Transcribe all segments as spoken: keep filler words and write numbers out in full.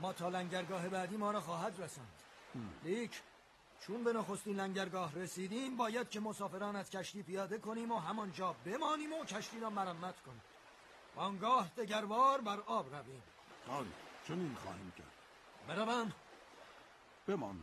اما تا لنگرگاه بعدی ما را خواهد رساند. لیک چون به نخستین لنگرگاه رسیدیم باید که مسافران از کشتی پیاده کنیم و همانجا بمانیم و کشتی را مرمت کنیم. آنگاه دگربار بر آب رویم. آری چنین خواهیم کرد. بروم؟ بمان.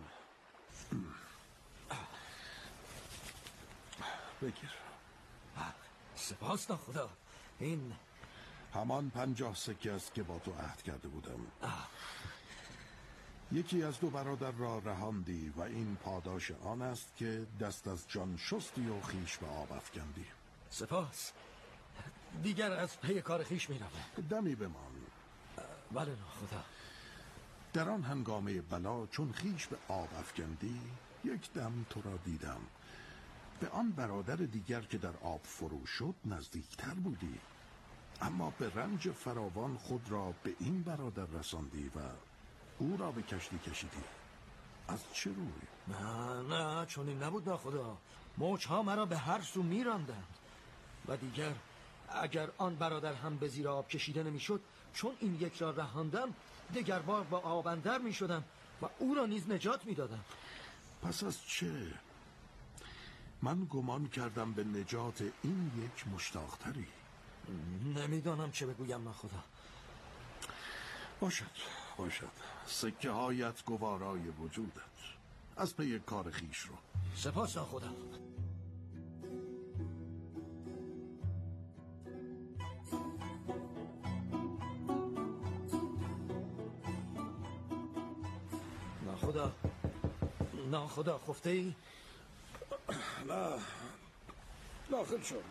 بگیر. سپاس ناخدا. این همان پنجاه سکه است که با تو عهد کرده بودم. آه. یکی از دو برادر را رهاندی و این پاداش آن است که دست از جان شستی و خیش به آب افکندی. سپاس. دیگر از پی کار خیش می روم. دمی بمان. بله ناخدا. در آن هنگامه بلا چون خیش به آب افکندی یک دم تو را دیدم. به آن برادر دیگر که در آب فرو شد نزدیکتر بودی، اما به رنج فراوان خود را به این برادر رساندی و او را به کشتی کشیدی. از چه روی؟ نه نه چون این نبود ناخدا. موجها مرا به هر سو می راندند و دیگر اگر آن برادر هم به زیر آب کشیده نمی شد، چون این یک را رهاندم دگر بار با آب اندر می شدم و او را نیز نجات می دادم. پس از چه؟ من گمان کردم به نجات این یک مشتاقتری. نمیدانم چه بگویم ناخدا. باشد باشد، سکه هایت گوارای وجودت. از پی کار خیش رو. سپاس ناخدا. ناخدا ناخدا خفته ای؟ نه داخل شد.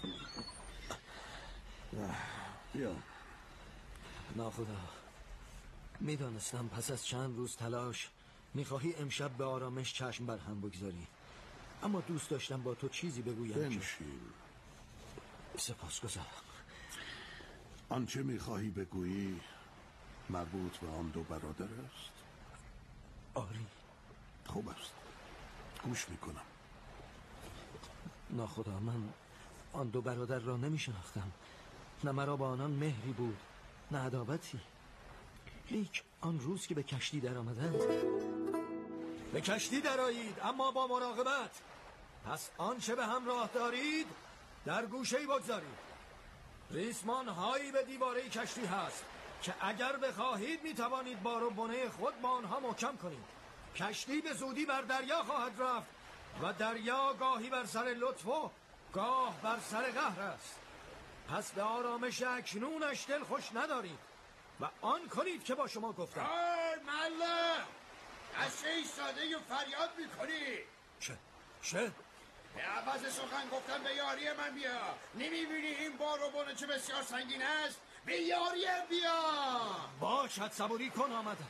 بیا. ناخدا میدانستم پس از چند روز تلاش میخواهی امشب به آرامش چشم بر هم بگذاری، اما دوست داشتم با تو چیزی بگویم. بنشین. سپاس گذارم. آنچه میخواهی بگویی مربوط به آن دو برادر است؟ آری. خوب است، گوش میکنم. ناخدا من آن دو برادر را نمیشناختم، نه مرا با آنان مهری بود نه عداوتی. لیک آن روز که به کشتی در آمدند. به کشتی درآیید اما با مراقبت. پس آنچه به همراه دارید در گوشه‌ای بگذارید. ریسمان هایی به دیواره کشتی هست که اگر بخواهید میتوانید بار و بنه خود با آنها محکم کنید. کشتی به زودی بر دریا خواهد رفت و دریا گاهی بر سر لطف و گاه بر سر قهر است. پس به آرامش اکنونش دل خوش ندارید و آن کنید که با شما گفتم. آی مله دسته ایستاده و فریاد میکنی. چه؟ چه؟ به عوض سخن گفتم به یاری من بیا. نمیبینی این بار و بونه چه بسیار سنگین است؟ به یاری بیا. باشد صبوری کن آمدم.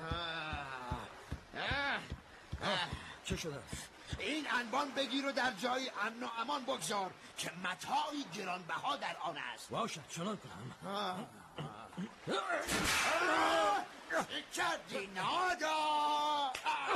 آه. آه. آه. چه شده؟ این انبان بگیر و در جای امن و امان بگذار که متاعی گرانبها در آن است. باشد چنان کنم. چه کردی نادا؟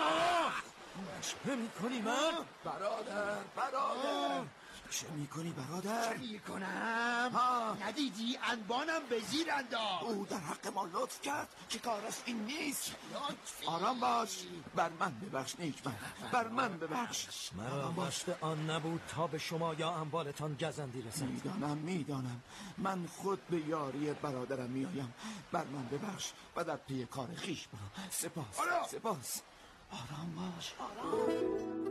چه میکنی من؟ برادر برادر چه میکنی برادر؟ چه میکنم؟ ندیدی انبانم به زیر انداخت. او در حق ما لطف کرد که کارش این نیست. لطفی. آرام باش، بر من ببخش نیکمرد، بر من ببخش. مرا قصد آن نبود تا به شما یا اموالتان گزندی رسد. میدانم میدانم من خود به یاری برادرم میآیم. بر من ببخش و در پی کار خیش برو. سپاس آرام. سپاس. آرام باش آرام.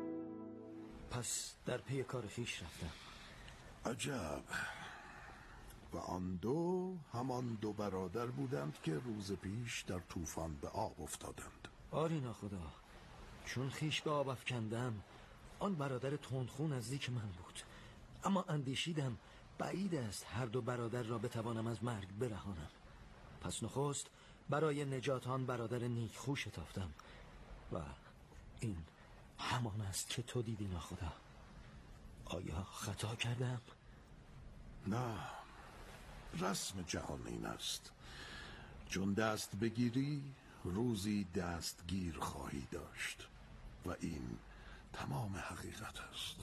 پس در پی کار خیش رفتم. عجب. و آن دو همان دو برادر بودند که روز پیش در طوفان به آب افتادند. آری ناخدا. چون خیش به آب افکندم آن برادر تندخو نزدیک من بود، اما اندیشیدم بعید است هر دو برادر را بتوانم از مرگ برهانم. پس نخست برای نجات آن برادر نیکخو شتافتم و این همان است که تو دیدی ناخدا. آیا خطا کردم؟ نه، رسم جهان این است، چون دست بگیری روزی دستگیر خواهی داشت و این تمام حقیقت است.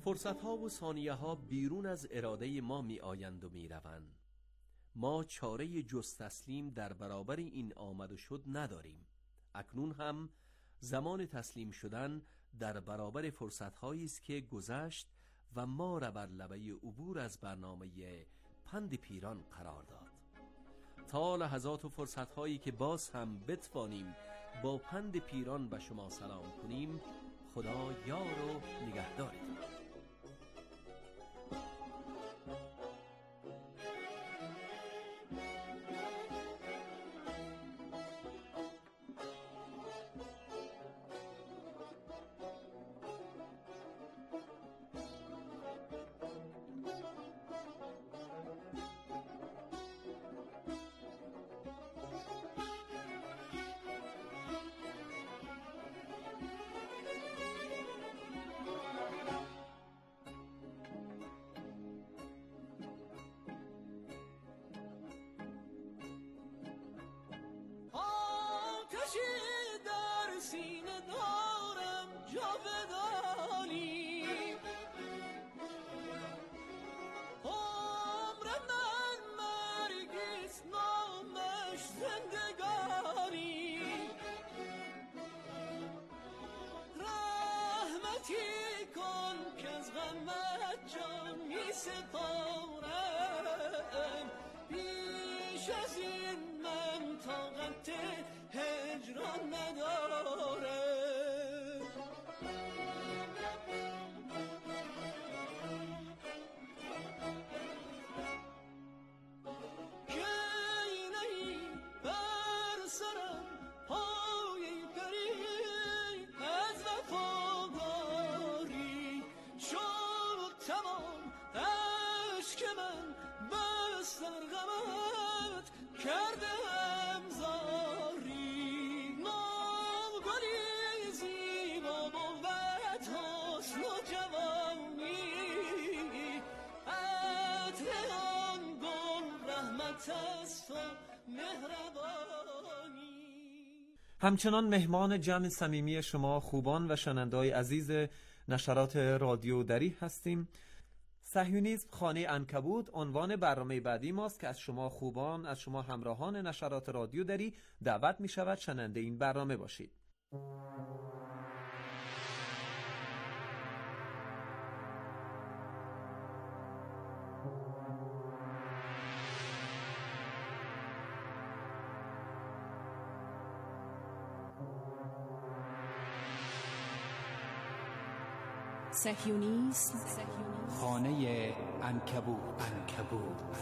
فرصت‌ها و ثانیه‌ها بیرون از اراده ما می آیند و می روند. ما چاره جز تسلیم در برابر این آمد و شد نداریم. اکنون هم زمان تسلیم شدن در برابر فرصت‌هایی است که گذشت و ما را بر لبه عبور از برنامه پند پیران قرار داد. تا لحظات و فرصت‌هایی که باز هم بتوانیم با پند پیران به شما سلام کنیم، خدا یار و نگهدارتون. همچنان مهمان جمع صمیمی شما خوبان و شنونده‌های عزیز نشرات رادیو دری هستیم. صهیونیسم خانه عنکبوت عنوان برنامه بعدی ماست که از شما خوبان، از شما همراهان نشرات رادیو دری دعوت می شود شنونده این برنامه باشید. صهیونیسم خانه عنکبوت. عنکبوت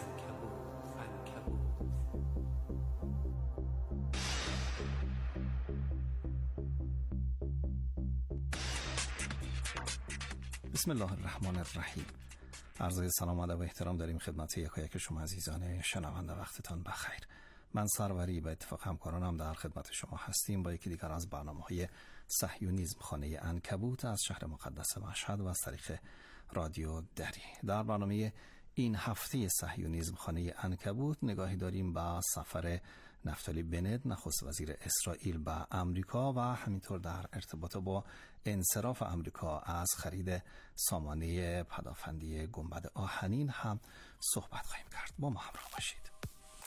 بسم الله الرحمن الرحیم. عرض سلام و ادب و احترام داریم خدمت یکایک شما عزیزان شنونده. وقتتان بخیر. من سروری به اتفاق همکارانم در خدمت شما هستیم با یکی دیگر از برنامه‌های صهیونیسم خانه عنکبوت از شهر مقدس مشهد و از طریق رادیو دری. در برنامه این هفته صهیونیسم خانه عنکبوت نگاهی داریم به سفر نفتالی بنت نخست وزیر اسرائیل به امریکا و همینطور در ارتباط با انصراف امریکا از خرید سامانه پدافندی گنبد آهنین هم صحبت خواهیم کرد. با ما همراه باشید.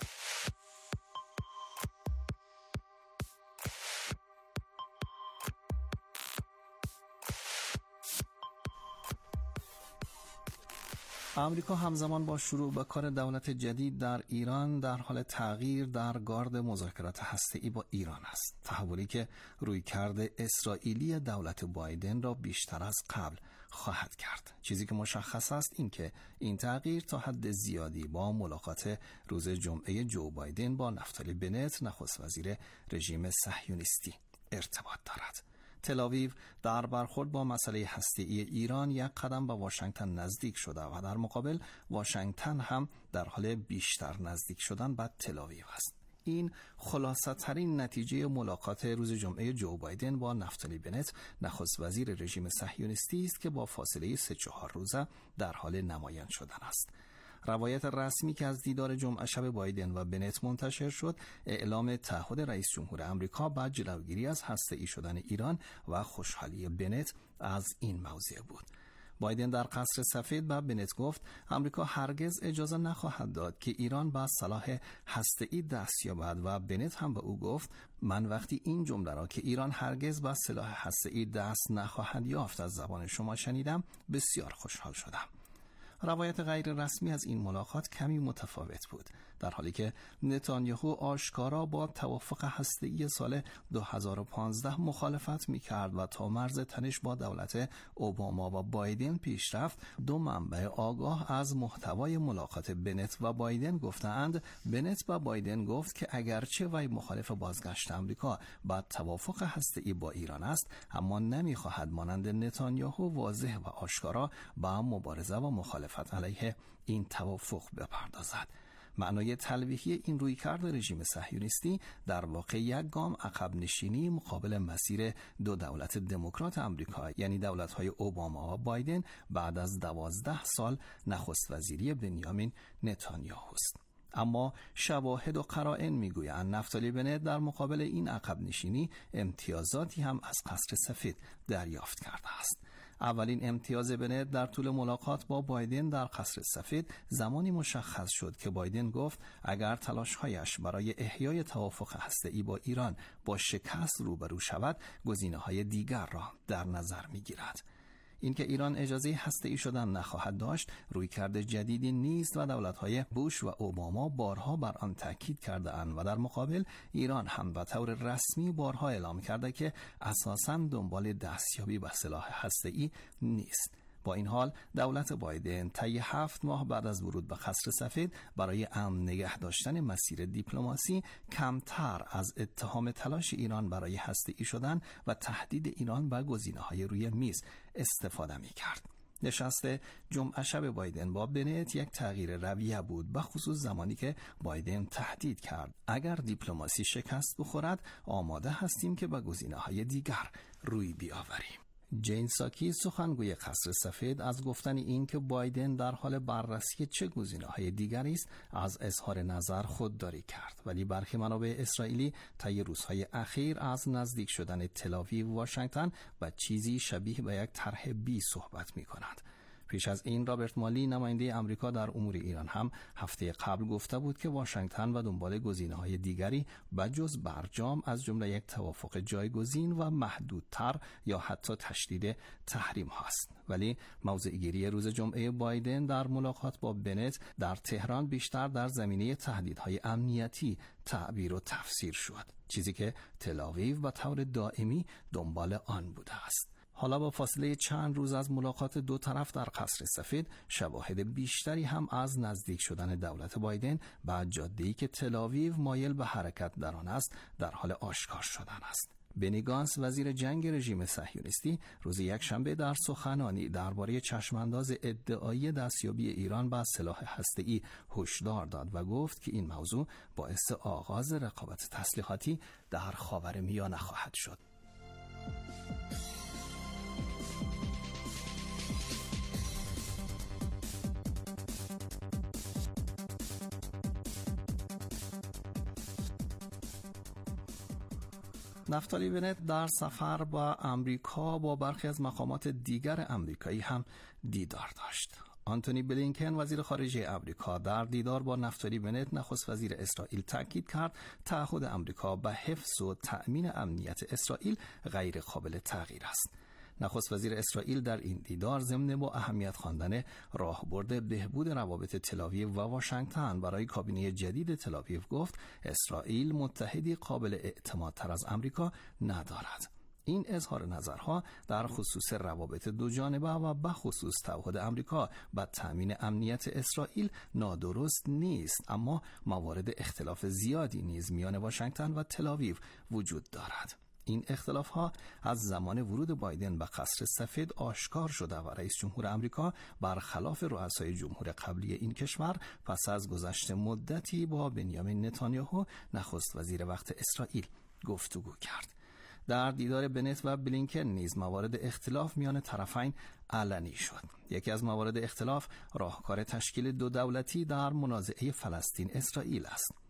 امریکا همزمان با شروع به کار دولت جدید در ایران در حال تغییر در گارد مذاکرات هسته‌ای با ایران است. تحولی که رویکرد اسرائیلی دولت بایدن را بیشتر از قبل خواهد کرد. چیزی که مشخص است این که این تغییر تا حد زیادی با ملاقات روز جمعه جو بایدن با نفتالی بنت نخست وزیر رژیم صهیونیستی ارتباط دارد. تل‌آویو در برخورد با مسئله هسته‌ای ایران یک قدم به واشنگتن نزدیک شده و در مقابل واشنگتن هم در حال بیشتر نزدیک شدن به تل‌آویو است. این خلاصه ترین نتیجه ملاقات روز جمعه جو بایدن با نفتالی بنت نخست وزیر رژیم صهیونیستی است که با فاصله سه چهار روزه در حال نمایان شدن است. روایت رسمی که از دیدار جمعه شب بایدن و بنت منتشر شد اعلام تعهد رئیس جمهور آمریکا به جلوگیری از هسته‌ای شدن ایران و خوشحالی بنت از این موضوع بود. بایدن در قصر سفید به بنت گفت آمریکا هرگز اجازه نخواهد داد که ایران به سلاح هسته‌ای دست یابد و بنت هم به او گفت من وقتی این جمله را که ایران هرگز به سلاح هسته‌ای دست نخواهد یافت از زبان شما شنیدم بسیار خوشحال شدم. روایت غیر رسمی از این ملاقات کمی متفاوت بود، در حالی که نتانیاهو آشکارا با توافق هسته‌ای سال دو هزار و پانزده مخالفت می‌کرد و تا مرز تنش با دولت اوباما و بایدن پیش رفت. دو منبع آگاه از محتوای ملاقات بنت و بایدن گفتند بنت با بایدن گفت که اگرچه وی مخالف بازگشت آمریکا با توافق هسته‌ای با ایران است، اما نمی‌خواهد مانند نتانیاهو واضح و آشکارا با مبارزه و مخالفت علیه این توافق بپردازد. معنای تلویحی این رویکرد رژیم صهیونیستی در واقع یک گام عقب نشینی مقابل مسیر دو دولت دموکرات آمریکا، یعنی دولت‌های اوباما و بایدن بعد از دوازده سال نخست وزیری بنیامین نتانیاهو است. اما شواهد و قرائن میگویند نفتالی بنت در مقابل این عقب نشینی امتیازاتی هم از قصر سفید دریافت کرده است. اولین امتیاز بنت در طول ملاقات با بایدن در قصر سفید زمانی مشخص شد که بایدن گفت اگر تلاش‌هایش برای احیای توافق هسته‌ای با ایران با شکست روبرو شود، گزینه‌های دیگر را در نظر می‌گیرد. اینکه ایران اجازه هسته‌ای شدن نخواهد داشت رویکرد جدیدی نیست و دولت‌های بوش و اوباما بارها بر آن تاکید کرده‌اند و در مقابل ایران هم به طور رسمی بارها اعلام کرده که اساساً دنبال دستیابی به سلاح هسته‌ای نیست. با این حال دولت بایدن طی هفت ماه بعد از ورود به قصر سفید برای امن نگه داشتن مسیر دیپلماسی کمتر از اتهام تلاش ایران برای هسته‌ای شدن و تهدید ایران به گزینه‌های روی میز استفاده می‌کرد. نشست جمعه شب بایدن با بنت یک تغییر رویه بود، به خصوص زمانی که بایدن تهدید کرد اگر دیپلماسی شکست بخورد آماده هستیم که به گزینه‌های دیگر روی بیاوریم. جین ساکی سخنگوی قصر سفید از گفتن این که بایدن در حال بررسی چه گزینه‌های دیگری است از اظهار نظر خودداری کرد، ولی برخی منابع اسرائیلی طی روزهای اخیر از نزدیک شدن تل‌آویو و واشنگتن و چیزی شبیه به یک طرح بی صحبت می‌کنند. پیش از این رابرت مالی نماینده آمریکا در امور ایران هم هفته قبل گفته بود که واشنگتن و دنبال گزینه‌های دیگری بجز برجام از جمله یک توافق جایگزین و محدودتر یا حتی تشدید تحریم هاست. ولی موضع‌گیری روز جمعه بایدن در ملاقات با بنت در تهران بیشتر در زمینه تهدیدهای امنیتی تعبیر و تفسیر شد، چیزی که تل‌آویو به طور دائمی دنبال آن بوده است. حالا با فاصله چند روز از ملاقات دو طرف در قصر سفید، شواهد بیشتری هم از نزدیک شدن دولت بایدن به جاده‌ای که تل‌آویو مایل به حرکت در آن است در حال آشکار شدن است. بنی گانس وزیر جنگ رژیم صهیونیستی روز یکشنبه در سخنانی درباره چشمانداز ادعایی دستیابی ایران به سلاح هسته‌ای هشدار داد و گفت که این موضوع باعث آغاز رقابت تسلیحاتی در خاورمیانه خواهد شد. نفتالی بنت در سفر با آمریکا با برخی از مقامات دیگر آمریکایی هم دیدار داشت. آنتونی بلینکن وزیر خارجه آمریکا در دیدار با نفتالی بنت نخست وزیر اسرائیل تاکید کرد تعهد آمریکا به حفظ و تأمین امنیت اسرائیل غیر قابل تغییر است. نخست وزیر اسرائیل در این دیدار ضمن با اهمیت خواندن راهبرد بهبود روابط تل‌آویو و واشنگتن برای کابینه جدید تل‌آویو گفت اسرائیل متحدی قابل اعتمادتر از آمریکا ندارد. این اظهار نظرها در خصوص روابط دو جانبه و به خصوص تعهد آمریکا به تأمین امنیت اسرائیل نادرست نیست، اما موارد اختلاف زیادی نیز میان واشنگتن و تل‌آویو وجود دارد. این اختلاف‌ها از زمان ورود بایدن به قصر سفید آشکار شده و رئیس جمهور آمریکا برخلاف رؤسای جمهور قبلی این کشور پس از گذشت مدتی با بنیامین نتانیاهو نخست وزیر وقت اسرائیل گفتگو کرد. در دیدار بنت و بلینکن نیز موارد اختلاف میان طرفین علنی شد. یکی از موارد اختلاف راهکار تشکیل دو دولتی در منازعه فلسطین اسرائیل است.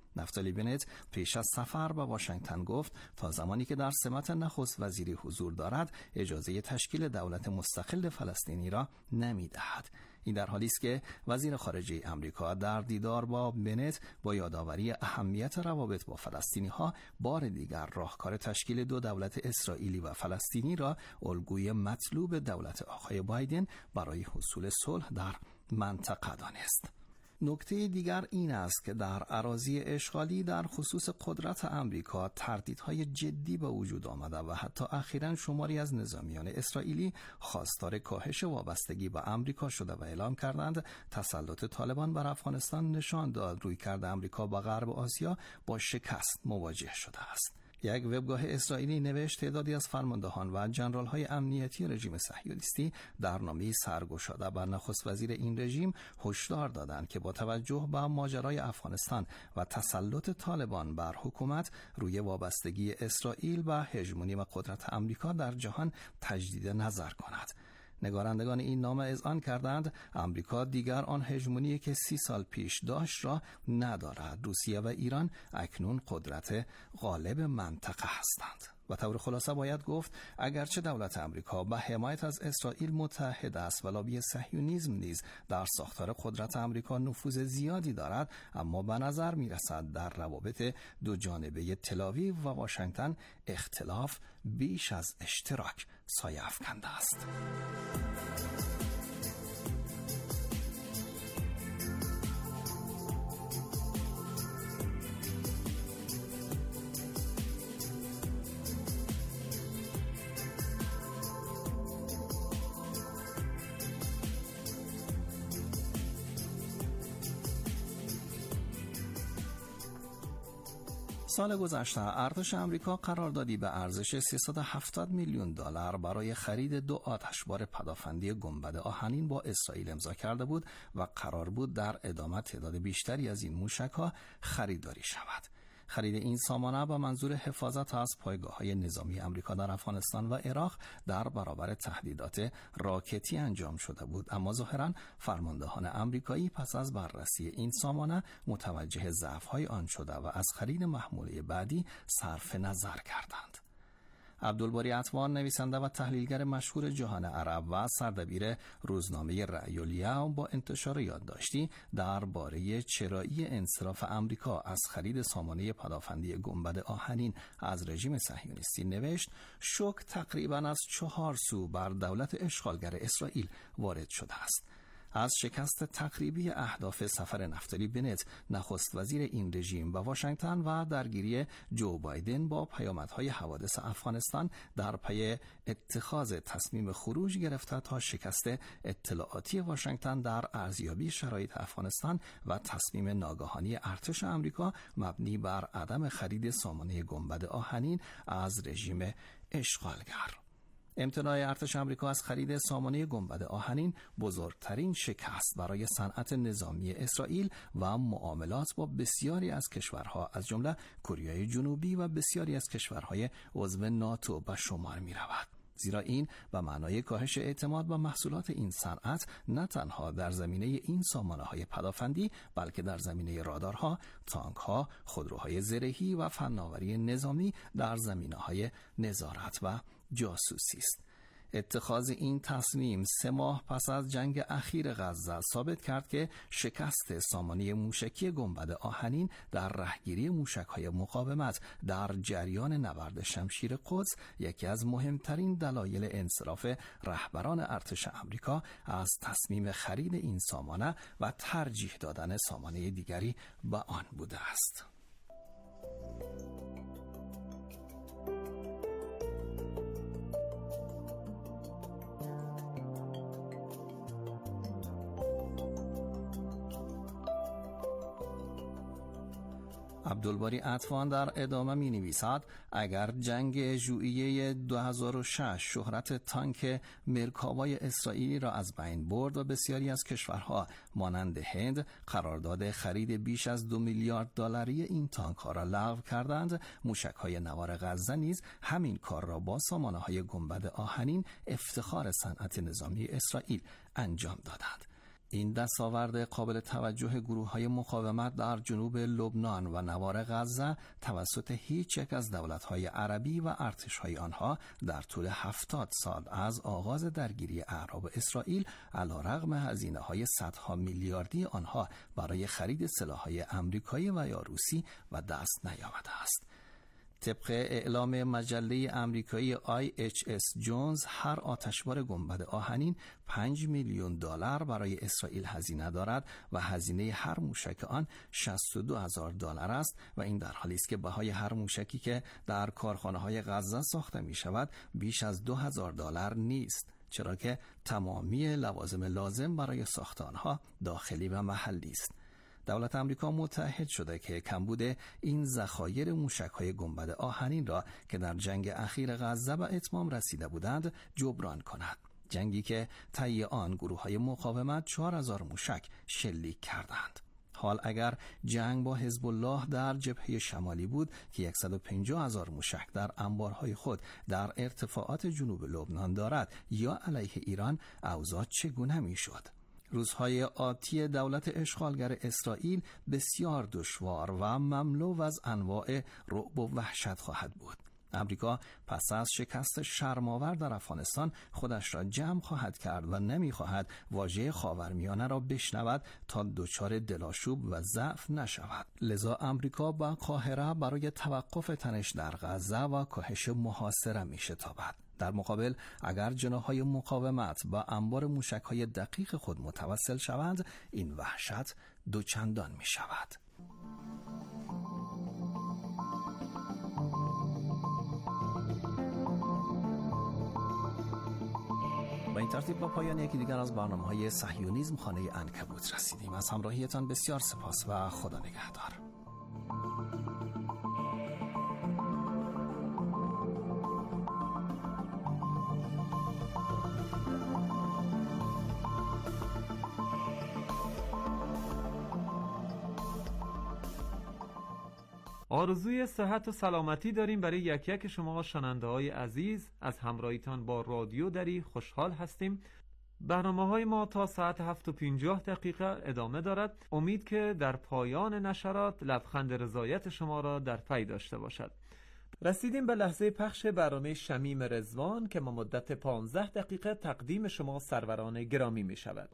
نفتالی بنت پیش از سفر به واشنگتن گفت تا زمانی که در سمت نخست وزیری حضور دارد اجازه تشکیل دولت مستقل فلسطینی را نمی‌دهد. این در حالی است که وزیر خارجه آمریکا در دیدار با بنت با یادآوری اهمیت روابط با فلسطینی‌ها بار دیگر راهکار تشکیل دو دولت اسرائیلی و فلسطینی را الگوی مطلوب دولت آقای بایدن برای حصول صلح در منطقه دانست. نکته دیگر این است که در اراضی اشغالی در خصوص قدرت آمریکا تردیدهای جدی به وجود آمده و حتی اخیراً شماری از نظامیان اسرائیلی خواستار کاهش وابستگی به آمریکا شده و اعلام کردند تسلط طالبان بر افغانستان نشان داد رویکرد آمریکا به غرب آسیا با شکست مواجه شده است. یک وبگاه اسرائیلی نوشت تعدادی از فرماندهان و ژنرال‌های امنیتی رژیم صهیونیستی در نامه‌ای سرگشاده بر نخست وزیر این رژیم هشدار دادند که با توجه به ماجرای افغانستان و تسلط طالبان بر حکومت روی وابستگی اسرائیل و هژمونی و قدرت آمریکا در جهان تجدید نظر کند. نگارندگان این نامه اذعان کردند آمریکا دیگر آن هژمونی که سی سال پیش داشت را ندارد. روسیه و ایران اکنون قدرت غالب منطقه هستند. و طور خلاصه باید گفت اگرچه دولت آمریکا به حمایت از اسرائیل متحد است و لابی صهیونیسم نیز در ساختار قدرت آمریکا نفوذ زیادی دارد، اما به نظر می‌رسد در روابط دو جانبه تل‌آویو و واشنگتن اختلاف بیش از اشتراک سایه افکنده است. سال گذشته ارتش آمریکا قراردادی به ارزش سیصد و هفتاد میلیون دلار برای خرید دو آتشبار پدافندی گنبد آهنین با اسرائیل امضا کرده بود و قرار بود در ادامه تعداد بیشتری از این موشک‌ها خریداری شود. خرید این سامانه با منظور حفاظت از پایگاه‌های نظامی آمریکا در افغانستان و عراق در برابر تهدیدات راکتی انجام شده بود، اما ظاهراً فرماندهان آمریکایی پس از بررسی این سامانه متوجه ضعف‌های آن شده و از خرید محموله بعدی صرف نظر کردند. عبدالباری عطوان، نویسنده و تحلیلگر مشهور جهان عرب و سردبیر روزنامه رأی الیوم، با انتشار یادداشتی درباره چرایی انصراف آمریکا از خرید سامانه پدافندی گنبد آهنین از رژیم صهیونیستی نوشت: شوک تقریباً از چهار سو بر دولت اشغالگر اسرائیل وارد شده است. از شکست تقریبی اهداف سفر نفتالی بنت، نخست وزیر این رژیم، به واشنگتن و درگیری جو بایدن با پیامدهای حوادث افغانستان در پی اتخاذ تصمیم خروج گرفته تا شکست اطلاعاتی واشنگتن در ارزیابی شرایط افغانستان و تصمیم ناگهانی ارتش آمریکا مبنی بر عدم خرید سامانه گنبد آهنین از رژیم اشغالگر. امتناع ارتش آمریکا از خرید سامانه گنبد آهنین بزرگترین شکست برای صنعت نظامی اسرائیل و معاملات با بسیاری از کشورها از جمله کره جنوبی و بسیاری از کشورهای عضو ناتو به شمار می رود. زیرا این به معنای کاهش اعتماد به محصولات این صنعت نه تنها در زمینه این سامانه‌های پدافندی، بلکه در زمینه رادارها، تانک‌ها، خودروهای زرهی و فناوری نظامی در زمینه‌های نظارت و جاسوسی است. اتخاذ این تصمیم سه ماه پس از جنگ اخیر غزه ثابت کرد که شکست سامانه موشکی گنبد آهنین در رهگیری موشک‌های مقاومت در جریان نبرد شمشیر قدس یکی از مهمترین دلایل انصراف رهبران ارتش آمریکا از تصمیم خرید این سامانه و ترجیح دادن سامانه دیگری به آن بوده است. عبدالباری عطوان در ادامه می نویسد: اگر جنگ ژوئیه دو هزار و شش شهرت تانک مرکاوای اسرائیلی را از بین برد و بسیاری از کشورها مانند هند قرارداد خرید بیش از دو میلیارد دلاری این تانک ها را لغو کردند، موشک های نوار غزه نیز همین کار را با سامانه های گنبد آهنین افتخار صنعت نظامی اسرائیل انجام دادند. این دستاورد قابل توجه گروه‌های مقاومت در جنوب لبنان و نوار غزه توسط هیچ یک از دولت‌های عربی و ارتش‌های آنها در طول هفتاد سال از آغاز درگیری اعراب اسرائیل علیرغم هزینه‌های صدها میلیاردی آنها برای خرید سلاح‌های آمریکایی و یا روسی و دست نیامده است. طبق اعلام مجله آمریکایی آی اچ اس جونز، هر آتشبار گنبد آهنین پنج میلیون دلار برای اسرائیل هزینه دارد و هزینه هر موشک آن شصت و دو هزار دلار است و این در حالی است که بهای هر موشکی که در کارخانه‌های غزه ساخته می شود بیش از دو هزار دلار نیست، چرا که تمامی لوازم لازم برای ساخت آنها داخلی و محلی است. دولت آمریکا متعهد شده که کمبود این ذخایر موشک‌های گنبد آهنین را که در جنگ اخیر غزه به اتمام رسیده بودند جبران کند. جنگی که طی آن گروه‌های مقاومت چهار هزار موشک شلیک کردند. حال اگر جنگ با حزب الله در جبهه شمالی بود که صد و پنجاه هزار موشک در انبارهای خود در ارتفاعات جنوب لبنان دارد یا علیه ایران، اوضاع چگونه می‌شد؟ روزهای آتی دولت اشغالگر اسرائیل بسیار دشوار و مملو از انواع رعب و وحشت خواهد بود. امریکا پس از شکست شرم‌آور در افغانستان خودش را جمع خواهد کرد و نمی‌خواهد واژه خاورمیانه را بشنود تا دچار دلاشوب و ضعف نشود. لذا امریکا با قاهره برای توقف تنش در غزه و کاهش محاصره می‌شتابد. در مقابل اگر جناح‌های مقاومت با انبار موشک‌های دقیق خود متوسل شوند، این وحشت دوچندان می‌شود. با این ترتیب با پایان یکی دیگر از برنامه‌های صهیونیسم خانه عنکبوت رسیدیم. از همراهیتان بسیار سپاس و خدا نگهدار. آرزوی صحت و سلامتی داریم برای یک یک شما شنونده‌های عزیز. از همراهیتان با رادیو دری خوشحال هستیم. برنامه‌های ما تا ساعت هفت و پنجاه دقیقه ادامه دارد. امید که در پایان نشرات لبخند رضایت شما را در پی داشته باشد. رسیدیم به لحظه پخش برنامه شمیم رضوان که ما مدت پانزده دقیقه تقدیم شما سروران گرامی می شود.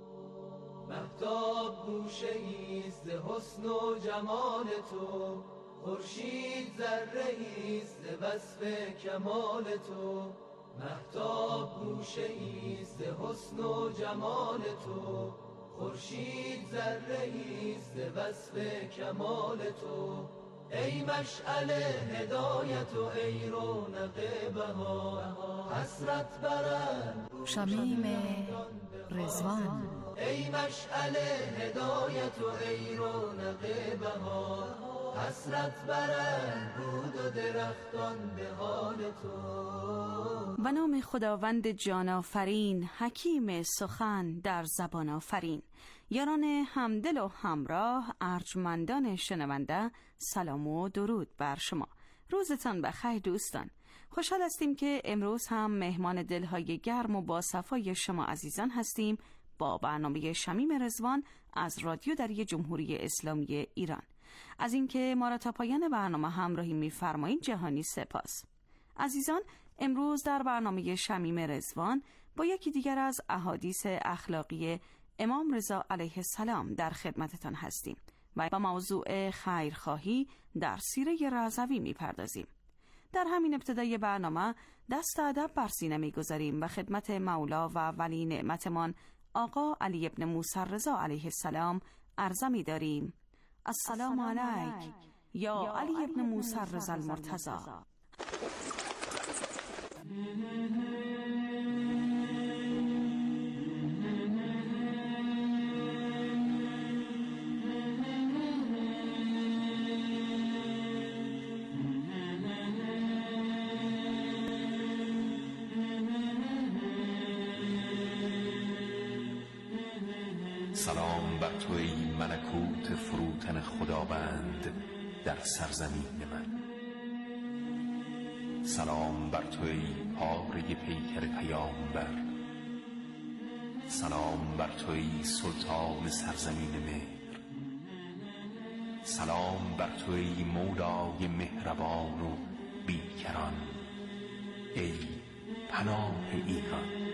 مهتاب گوشه‌ایست ز حسن و جمال تو، خورشید ذره‌ایست ز وصف کمال تو. مهتاب گوشه‌ایست ز حسن و جمال تو، خورشید ذره‌ایست ز وصف کمال تو. ای مشعل هدایت و ای رونق بهار، حسرت برند شمیم رضوان. ای مشعل هدایت و ای رونق بهار، حسرت برند بود و درختان به حال تو. به نام خداوند جان آفرین، حکیم سخن در زبان آفرین. یاران همدل و همراه، ارجمندان شنونده، سلام و درود بر شما. روزتان بخیر دوستان. خوشحال هستیم که امروز هم مهمان دلهای گرم و با صفای شما عزیزان هستیم با برنامه شمیم رضوان از رادیو دری جمهوری اسلامی ایران. از اینکه ما را تا پایان برنامه همراهی می‌فرمایید جهانی سپاس. عزیزان، امروز در برنامه شمیم رضوان با یکی دیگر از احادیث اخلاقی امام رضا علیه السلام در خدمتتان هستیم و با موضوع خیرخواهی در سیره رضوی می‌پردازیم. در همین ابتدای برنامه دست ادب بر سینه می‌گذاریم و خدمت مولا و ولی نعمتمان آقا علی ابن موسی رضا علیه السلام عرضه می‌داریم: السلام علیک یا علی ابن موسی رضا المرتضی. سلام بر تو ای ملکوت فروتن خداوند در سرزمین من. سلام بر تو ای پاره پیکر پیامبر. سلام بر تو ای سلطان سرزمین مهر، سلام بر تو ای مولای مهربان و بیکران، ای پناه ایران.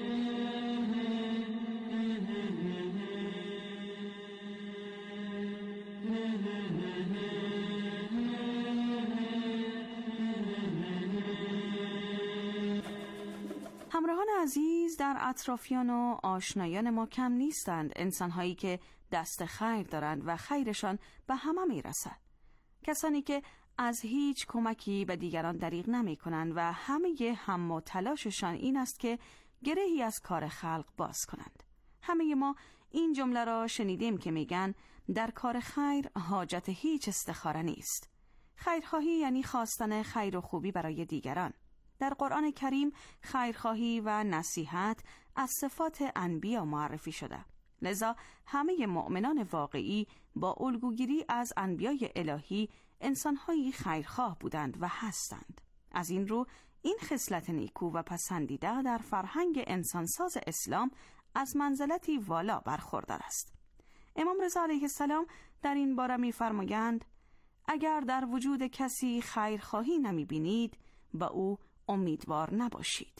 همراهان عزیز، در اطرافیان و آشنایان ما کم نیستند انسان‌هایی که دست خیر دارند و خیرشان به همه میرسد. کسانی که از هیچ کمکی به دیگران دریغ نمی کنند و همه هم و تلاششان این است که گرهی از کار خلق باز کنند. همه ما این جمله را شنیدیم که میگن در کار خیر حاجت هیچ استخاره نیست. خیرخواهی یعنی خواستن خیر و خوبی برای دیگران. در قرآن کریم خیرخواهی و نصیحت از صفات انبیا معرفی شده. لذا همه مؤمنان واقعی با الگوگیری از انبیای الهی انسان‌هایی خیرخواه بودند و هستند. از این رو این خصلت نیکو و پسندیده در فرهنگ انسانساز اسلام از منزلتی والا برخوردار است. امام رضا علیه السلام در این باره می‌فرمایند: اگر در وجود کسی خیرخواهی نمی‌بینید، با او امیدوار نباشید.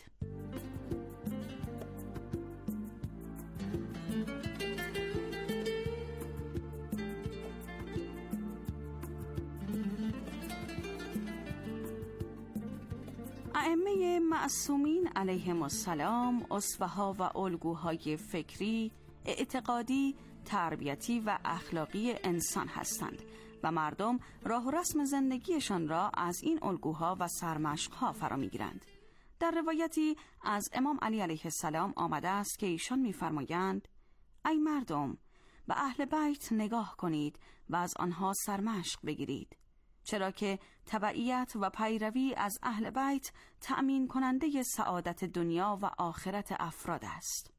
ائمه معصومین علیهم السلام اسوه‌ها و الگوهای فکری، اعتقادی، تربیتی و اخلاقی انسان هستند و مردم راه و رسم زندگیشان را از این الگوها و سرمشقها فرا می‌گیرند. در روایتی از امام علی علیه السلام آمده است که ایشان می‌فرمایند: ای مردم، به اهل بیت نگاه کنید و از آنها سرمشق بگیرید، چرا که تبعیت و پیروی از اهل بیت تأمین کننده سعادت دنیا و آخرت افراد است.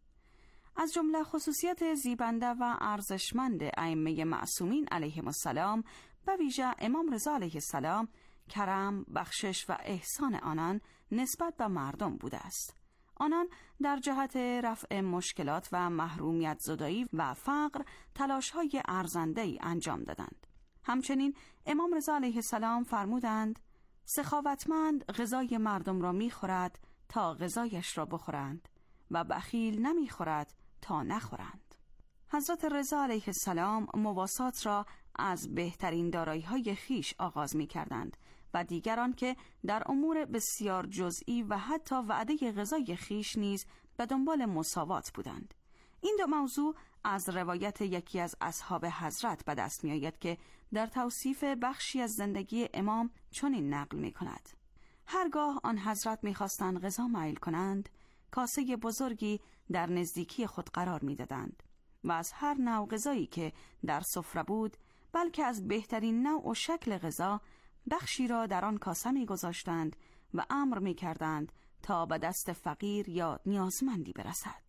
از جمله خصوصیت زیبنده و ارزشمند ائمه معصومین علیهم السلام به ویژه امام رضا علیه السلام کرم، بخشش و احسان آنان نسبت به مردم بوده است. آنان در جهت رفع مشکلات و محرومیت زدایی و فقر تلاش‌های ارزنده‌ای انجام دادند. همچنین امام رضا علیه السلام فرمودند: سخاوتمند غذای مردم را می‌خورد تا غذایش را بخورند و بخیل نمی‌خورد تا نخورند. حضرت رضا علیه السلام مواسات را از بهترین دارایی‌های خیش آغاز می‌کردند و دیگران که در امور بسیار جزئی و حتی وعده غذای خیش نیز به دنبال مساوات بودند. این دو موضوع از روایت یکی از اصحاب حضرت به دست می آید که در توصیف بخشی از زندگی امام چنین نقل می کند: هرگاه آن حضرت می خواستند غذا میل کنند، کاسه بزرگی در نزدیکی خود قرار می دادند و از هر نوع غذایی که در سفره بود، بلکه از بهترین نوع و شکل غذا، بخشی را در آن کاسه می گذاشتند و امر می کردند تا به دست فقیر یا نیازمندی برسد.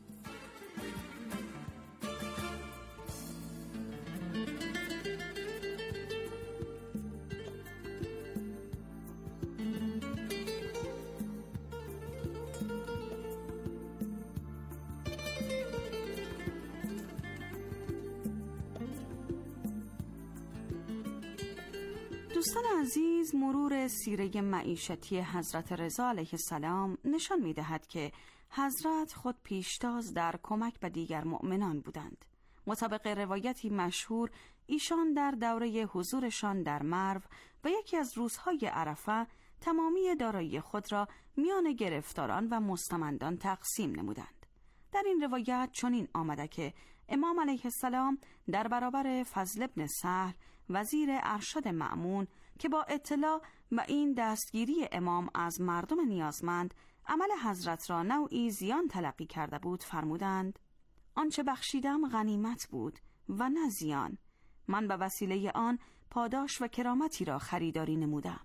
دوستان عزیز، مرور سیره معیشتی حضرت رضا علیه السلام نشان می دهد که حضرت خود پیشتاز در کمک به دیگر مؤمنان بودند. مطابق روایتی مشهور، ایشان در دوره حضورشان در مرو و یکی از روزهای عرفه تمامی دارایی خود را میان گرفتاران و مستمندان تقسیم نمودند. در این روایت چنین آمده که امام علیه السلام در برابر فضل ابن سهل وزیر ارشد مأمون که با اطلاع و این دستگیری امام از مردم نیازمند عمل حضرت را نوعی زیان تلقی کرده بود، فرمودند: آنچه بخشیدم غنیمت بود و نه زیان. من به وسیله آن پاداش و کرامتی را خریداری نمودم.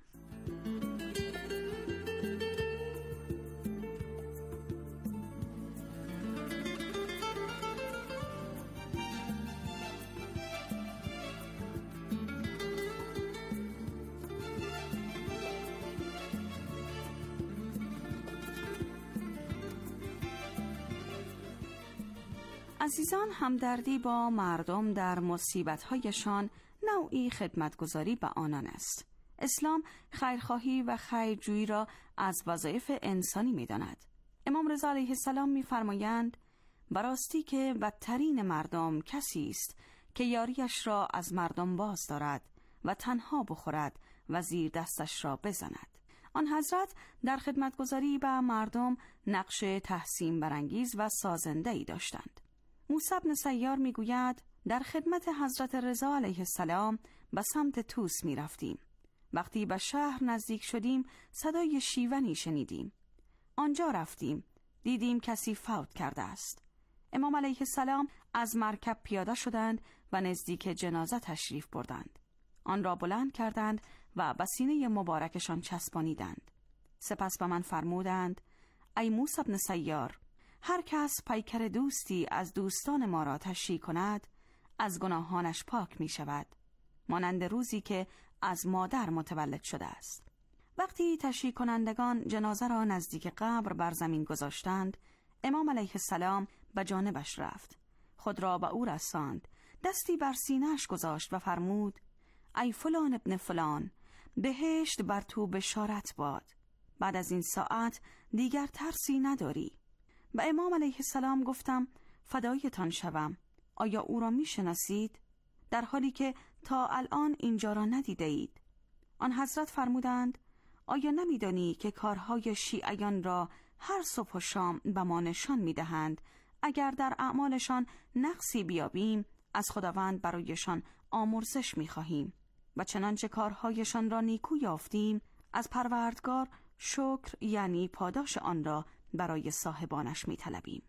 عزیزان، همدردی با مردم در مصیبت‌هایشان نوعی خدمتگزاری به آنان است. اسلام خیرخواهی و خیرجویی را از وظایف انسانی می‌داند. امام رضا علیه السلام می‌فرمایند براستی که بدترین مردم کسی است که یاریش را از مردم باز دارد و تنها بخورد و زیر دستش را بزند. آن حضرت در خدمتگزاری به مردم نقش تحسین برانگیز و سازنده‌ای داشتند. موسی بن سیار میگوید در خدمت حضرت رضا علیه السلام به سمت توس می رفتیم. وقتی به شهر نزدیک شدیم صدای شیونی شنیدیم. آنجا رفتیم، دیدیم کسی فوت کرده است. امام علیه السلام از مرکب پیاده شدند و نزدیک جنازه تشریف بردند. آن را بلند کردند و به سینه مبارکشان چسبانیدند. سپس به من فرمودند ای موسی بن سیار، هر کس پیکر دوستی از دوستان ما را تشییع کند از گناهانش پاک می شود، مانند روزی که از مادر متولد شده است. وقتی تشییع کنندگان جنازه را نزدیک قبر بر زمین گذاشتند، امام علیه السلام به جانبش رفت، خود را به او رساند، دستی بر سینه‌اش گذاشت و فرمود ای فلان ابن فلان، بهشت بر تو بشارت باد، بعد از این ساعت دیگر ترسی نداری. به امام علیه السلام گفتم فدایتان شوم، آیا او را می شناسید؟ در حالی که تا الان اینجا را ندیده اید. آن حضرت فرمودند آیا نمی دانی که کارهای شیعیان را هر صبح و شام به ما نشان می دهند؟ اگر در اعمالشان نقصی بیابیم از خداوند برایشان آمرزش می خواهیم و چنانچه کارهایشان را نیکو یافتیم از پروردگار شکر یعنی پاداش آن را برای صاحبانش می طلبیم.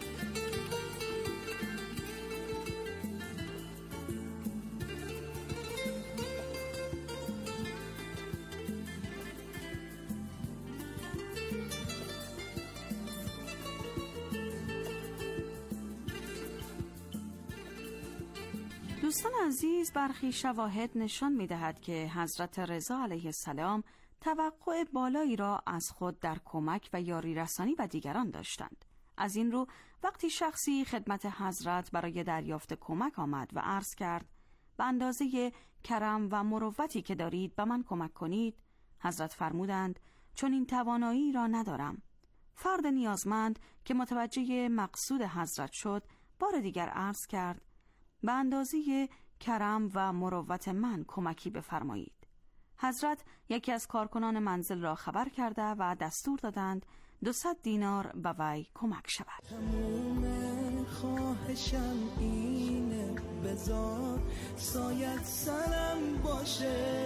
دوستان عزیز، برخی شواهد نشان می دهد که حضرت رضا علیه السلام توقع بالایی را از خود در کمک و یاری رسانی و دیگران داشتند. از این رو وقتی شخصی خدمت حضرت برای دریافت کمک آمد و عرض کرد به اندازه کرم و مروتی که دارید به من کمک کنید، حضرت فرمودند چون این توانایی را ندارم. فرد نیازمند که متوجه مقصود حضرت شد بار دیگر عرض کرد به اندازه کرم و مروت من کمکی بفرمایید. حضرت یکی از کارکنان منزل را خبر کرده و دستور دادند دوصد دینار به وی کمک شود. تموم خواهشم اینه بذار سایت سرم باشه،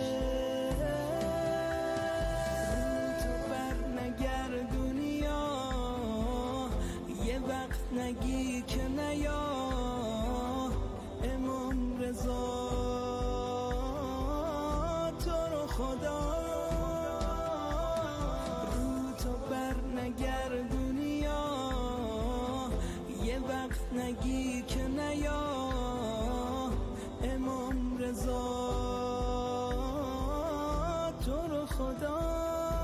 تو بر نگردونیا یه وقت نگی که نیا امام رضا تو رو خدا رو تو بر نگردونیا یه وقت نگی که نیا امام رضا تو رو خدا.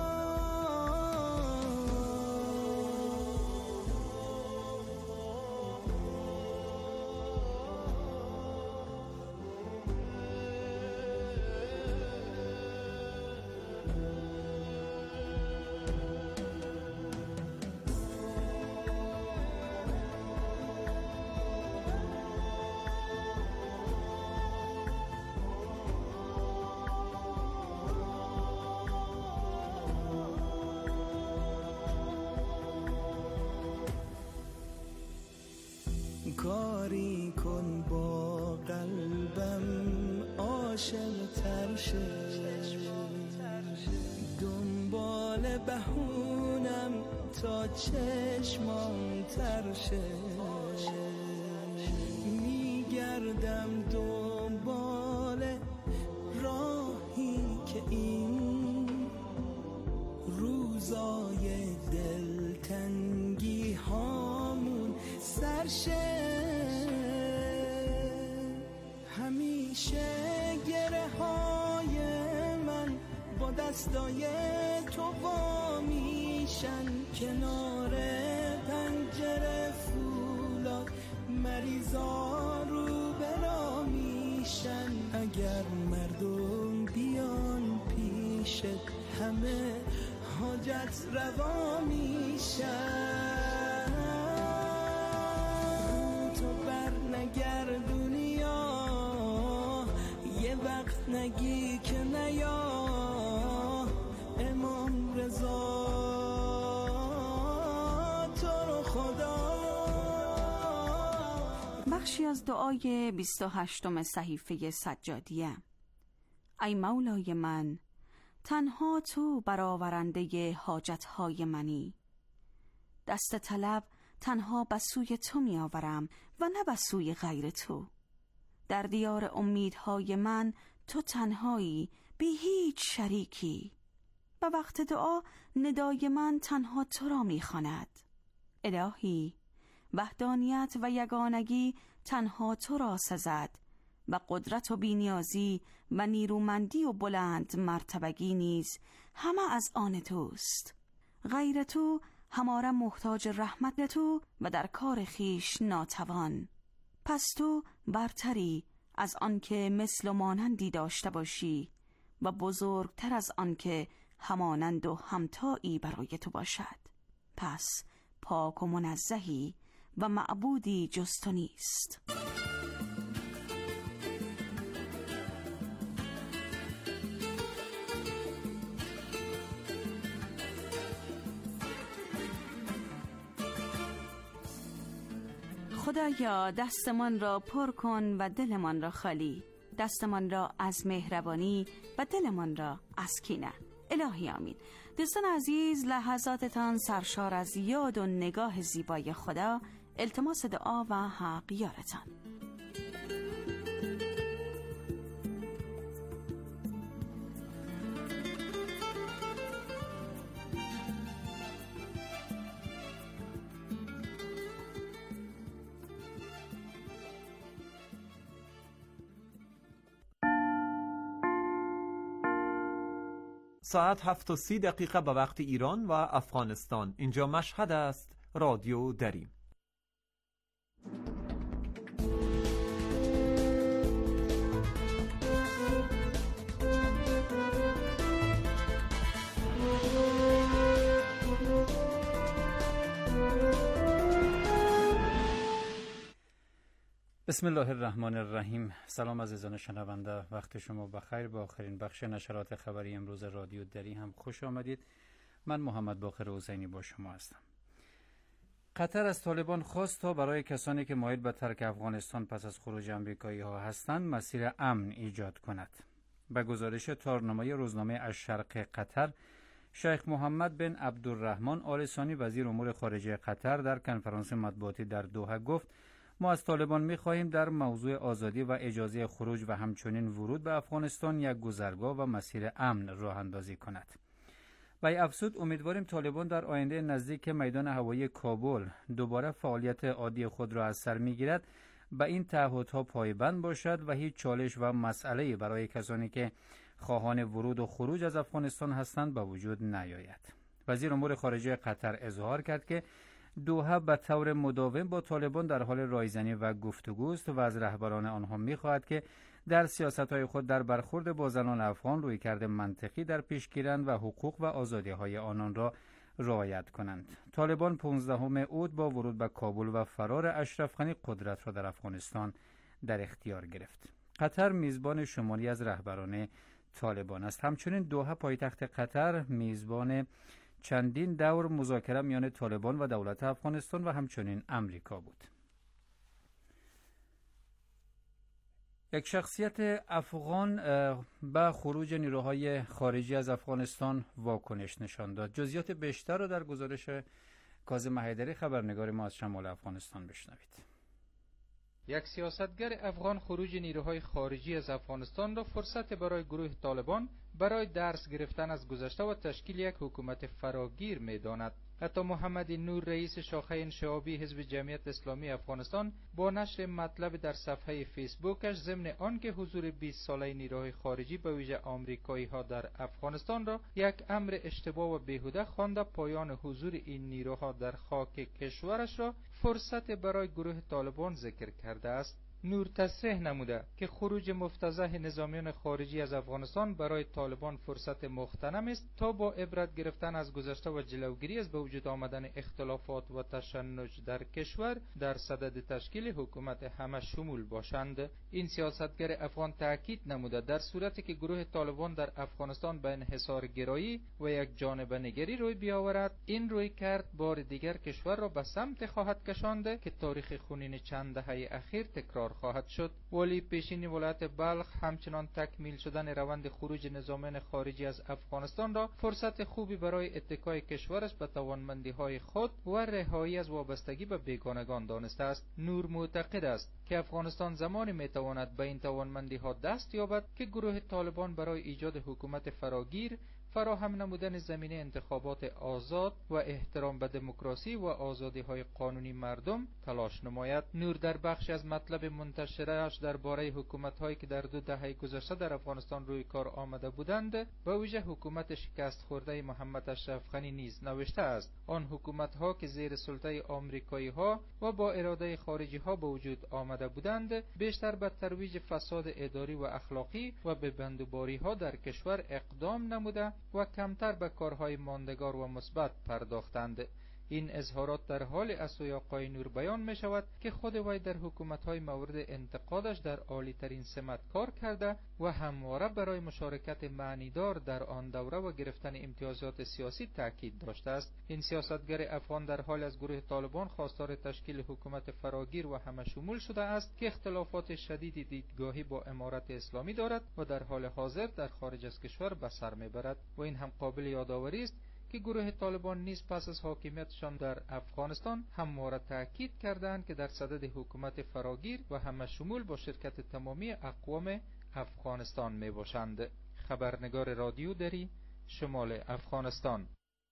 کاری کن با قلبم عاشق تر شه، دنبال بهونم تا چشمام تر شه، میگردم دنبال راهی که این روزای دلتنگی هامون سرشه، همیشه گره های من با دستای تو وا میشن، کنار پنجره فولاد مریضا رو برا میشن، اگر مردم بیان پیشت همه حاجت روا میشن. تو بر نگر دنیا یه وقت نگی که نیا امام رضا تو رو خدا. بخشی از دعای بیست و هشتم صحیفه سجادیه. ای مولای من، تنها تو برآورنده حاجتهای منی. دست طلب تنها به سوی تو می آورم و نه به سوی غیر تو. در دیار امیدهای من تو تنهایی، بی هیچ شریکی. به وقت دعا ندای من تنها تو را می خواند. الهی، وحدانیت و یگانگی تنها تو را سزد و قدرت و بینیازی و نیرومندی و بلند مرتبگی نیز همه از آن توست. غیر تو هماره محتاج رحمت تو و در کار خیش ناتوان. پس تو برتری از آن که مثل و مانندی داشته باشی و بزرگتر از آن که همانند و همتایی برای تو باشد. پس پاک و منزهی و معبودی جز تو نیست. خدایا دستمان را پر کن و دلمان را خالی، دستمان را از مهربانی و دلمان را از کینه. الهی آمین. دوستان عزیز، لحظاتتان سرشار از یاد و نگاه زیبای خدا، التماس دعا و حق یارتان. ساعت هفت و سی دقیقه به وقت ایران و افغانستان. اینجا مشهد است، رادیو دری. بسم الله الرحمن الرحیم. سلام عزیزان شنونده، وقت شما بخیر. با آخرین بخش نشرات خبری امروز رادیو دری هم خوش آمدید. من محمد باقر حسینی با شما هستم. قطر از طالبان خواست تا برای کسانی که مایل به ترک افغانستان پس از خروج امریکایی ها هستند مسیر امن ایجاد کند. به گزارش تارنمای روزنامه الشرق قطر، شیخ محمد بن عبدالرحمن آل ثانی وزیر امور خارجه قطر در کنفرانس مطبوعاتی در دوحه گفت ما از طالبان می‌خواهیم در موضوع آزادی و اجازه خروج و همچنین ورود به افغانستان یک گذرگاه و مسیر امن راه اندازی کند. وی افزود امیدواریم طالبان در آینده نزدیک میدان هوایی کابل دوباره فعالیت عادی خود را از سر می‌گیرد، به این تعهدها پایبند باشد و هیچ چالش و مسئله‌ای برای کسانی که خواهان ورود و خروج از افغانستان هستند به وجود نیاید. وزیر امور خارجه قطر اظهار کرد که دوحه به طور مداوم با طالبان در حال رایزنی و گفتگوست و از رهبران آنها می‌خواهد که در سیاست‌های خود در برخورد با زنان افغان رویکرد منطقی در پیش گیرند و حقوق و آزادی‌های آنان را رعایت کنند. طالبان پانزدهم اوت با ورود به کابل و فرار اشرف غنی قدرت را در افغانستان در اختیار گرفت. قطر میزبان شماری از رهبران طالبان است. همچنین دوحه پایتخت قطر میزبان چندین دور مذاکره میان طالبان و دولت افغانستان و همچنین امریکا بود. یک شخصیت افغان به خروج نیروهای خارجی از افغانستان واکنش نشان داد. جزئیات بیشتر را در گزارش کاظم حیدری خبرنگار ما از شمال افغانستان بشنوید. یک سیاستگر افغان خروج نیروهای خارجی از افغانستان را فرصت برای گروه طالبان برای درس گرفتن از گذشته و تشکیل یک حکومت فراگیر می‌داند. حتی محمد نور رئیس شاخه انشعابی حزب جمعیت اسلامی افغانستان با نشر مطلب در صفحه فیسبوکش ضمن آنکه حضور بیست ساله نیروهای خارجی به ویژه آمریکایی‌ها در افغانستان را یک امر اشتباه و بیهوده خوانده، پایان حضور این نیروها در خاک کشورش را فرصت برای گروه طالبان ذکر کرده است. نور تصریح نموده که خروج مفتضح نظامیان خارجی از افغانستان برای طالبان فرصت مغتنم است تا با عبرت گرفتن از گذشته و جلوگیری از به وجود آمدن اختلافات و تشنج در کشور در صدد تشکیل حکومت همه شمول باشند. این سیاستگر افغان تاکید نموده در صورتی که گروه طالبان در افغانستان به انحصار گرایی و یک جانبه نگری روی بیاورد، این روی کرد بار دیگر کشور را به سمت خواهد کشانده که تاریخ خونین چند دهه اخیر تکرار خواهد شد. ولی پیشین ولایت بلخ همچنان تکمیل شدن روند خروج نظامیان خارجی از افغانستان را فرصت خوبی برای اتکای کشورش به توانمندی‌های خود و رهایی از وابستگی به بیگانگان دانسته است. نور معتقد است که افغانستان زمانی میتواند به این توانمندی‌ها دست یابد که گروه طالبان برای ایجاد حکومت فراگیر، فراهم نمودن زمینه انتخابات آزاد و احترام به دموکراسی و آزادی‌های قانونی مردم تلاش نماید. نور در بخشی از مطلب منتشره‌اش درباره حکومت‌هایی که در دو دهه گذشته در افغانستان روی کار آمده بودند، به ویژه حکومت شکست خورده محمد اشرف غنی نیز نوشته است: آن حکومت‌ها که زیر سلطه آمریکایی‌ها و با اراده خارجی‌ها به وجود آمده بودند، بیشتر به ترویج فساد اداری و اخلاقی و به بندوباری‌ها در کشور اقدام نموده و کمتر به کارهای ماندگار و مثبت پرداختند. این اظهارات در حال از سوی آقای نور بیان می شود که خود وی در حکومت‌های مورد انتقادش در عالی ترین سمت کار کرده و همواره برای مشارکت معنیدار در آن دوره و گرفتن امتیازات سیاسی تاکید داشته است. این سیاستگر افغان در حال از گروه طالبان خواستار تشکیل حکومت فراگیر و همه شمول شده است که اختلافات شدید دیدگاهی با امارت اسلامی دارد و در حال حاضر در خارج از کشور به سر میبرد. و این هم قابل یادآوری است که گروه طالبان نیز پس از حاکمیتشان در افغانستان همواره تاکید کردند که در صدد حکومت فراگیر و همه شمول با شرکت تمامی اقوام افغانستان می باشند. خبرنگار رادیو دری، شمال افغانستان.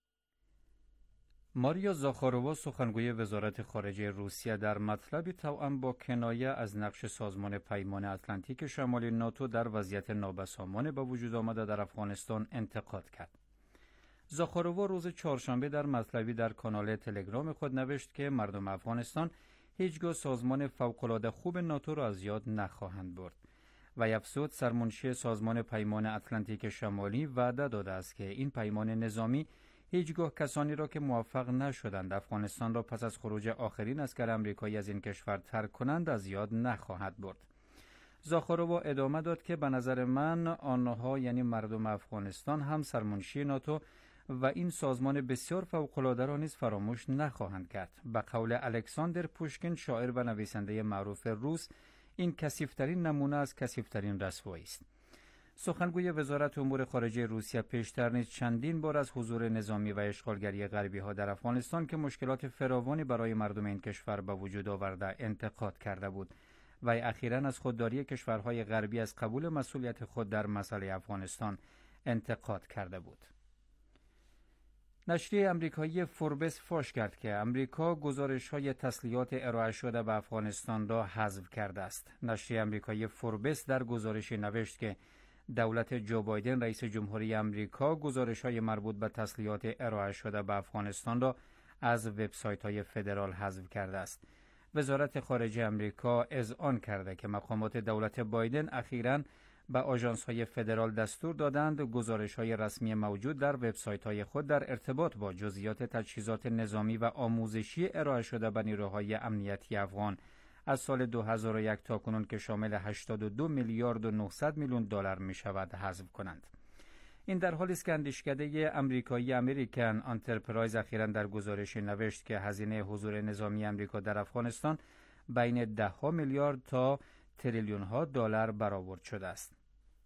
ماریا زاخارۆوا سخنگوی وزارت خارجه روسیه در مطلبی توأم با کنایه از نقش سازمان پیمان اتلانتیک شمالی ناتو در وضعیت نابسامان به وجود آمده در افغانستان انتقاد کرد. زاخارۆوا روز چهارشنبه در مطلبی در کانال تلگرام خود نوشت که مردم افغانستان هیچگاه سازمان فوق‌العاده خوب ناتو را از یاد نخواهند برد. و افزود سرمنشی سازمان پیمان اتلانتیک شمالی وعده داده است که این پیمان نظامی هیچگاه کسانی را که موفق نشدند افغانستان را پس از خروج آخرین عسکر آمریکایی از این کشور ترک کنند از یاد نخواهد برد. زاخارۆوا ادامه داد که به نظر من آنها یعنی مردم افغانستان هم سرمنشی ناتو و این سازمان بسیار فوق‌العاده را نیز فراموش نخواهند کرد. به قول الکساندر پوشکین شاعر و نویسنده معروف روس، این کثیف‌ترین نمونه از کثیف‌ترین رسوایی است. سخنگوی وزارت امور خارجه روسیه پیشتر نیز چندین بار از حضور نظامی و اشغالگری غربی‌ها در افغانستان که مشکلات فراوانی برای مردم این کشور به وجود آورده انتقاد کرده بود و اخیراً از خودداری کشورهای غربی از قبول مسئولیت خود در مسئله افغانستان انتقاد کرده بود. نشریه امریکایی فوربس فاش کرد که امریکا گزارش‌های تسلیحات ارائه شده به افغانستان را حذف کرده است. نشریه امریکایی فوربس در گزارشی نوشت که دولت جو بایدن رئیس جمهوری امریکا گزارش‌های مربوط به تسلیحات ارائه شده به افغانستان را از وبسایت‌های فدرال حذف کرده است. وزارت خارجه امریکا اذعان کرده که مقامات دولت بایدن اخیراً به آژانس‌های فدرال دستور دادند گزارش‌های رسمی موجود در وبسایت‌های خود در ارتباط با جزئیات تجهیزات نظامی و آموزشی ارائه شده به نیروهای امنیتی افغان از سال دو هزار و یک تا کنون که شامل هشتاد و دو میلیارد و نهصد میلیون دلار می‌شود حذف کنند. این در حالی است که اندیشکده امریکایی امریکن انترپرایز اخیراً در گزارشی نوشت که هزینه حضور نظامی امریکا در افغانستان بین ده ها میلیارد تا تریلیون ها دلار برآورد شده است.